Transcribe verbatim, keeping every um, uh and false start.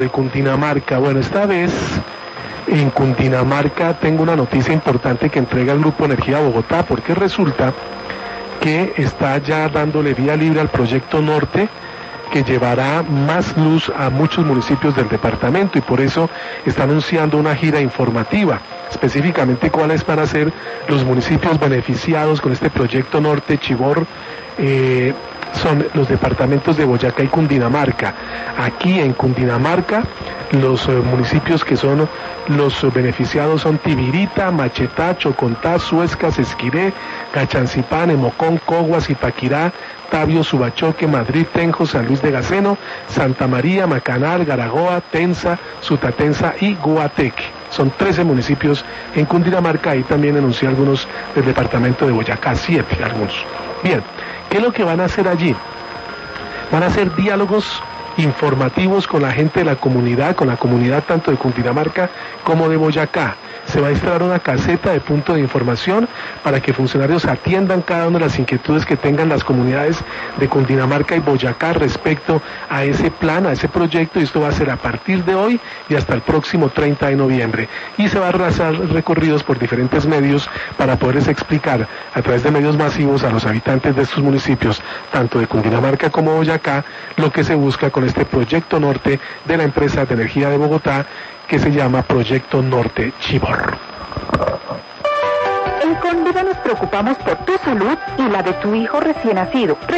De Cundinamarca. Bueno, esta vez en Cundinamarca tengo una noticia importante que entrega el Grupo Energía Bogotá, porque resulta que está ya dándole vía libre al proyecto Norte, que llevará más luz a muchos municipios del departamento, y por eso está anunciando una gira informativa, específicamente cuáles van a ser los municipios beneficiados con este proyecto Norte. Chivor, eh, son los departamentos de Boyacá y Cundinamarca. Aquí en Cundinamarca los eh, municipios que son los beneficiados son Tibirita, Machetá, Chocontá, Suescas, Esquiré, Cachancipán, Emocón, Coguas, Ipaquirá, Tabio, Subachoque, Madrid, Tenjo, San Luis de Gaceno, Santa María, Macanal, Garagoa, Tensa, Sutatensa y Guateque. Son trece municipios en Cundinamarca. Ahí también enuncié algunos del departamento de Boyacá, siete algunos. Bien, ¿qué es lo que van a hacer allí? Van a hacer diálogos informativos con la gente de la comunidad, con la comunidad tanto de Cundinamarca como de Boyacá. Se va a instalar una caseta de punto de información para que funcionarios atiendan cada una de las inquietudes que tengan las comunidades de Cundinamarca y Boyacá respecto a ese plan, a ese proyecto, y esto va a ser a partir de hoy y hasta el próximo treinta de noviembre. Y se va a realizar recorridos por diferentes medios para poderles explicar a través de medios masivos a los habitantes de estos municipios, tanto de Cundinamarca como Boyacá, lo que se busca con este proyecto Norte de la empresa de energía de Bogotá, que se llama Proyecto Norte Chivor. En Conviva nos preocupamos por tu salud y la de tu hijo recién nacido.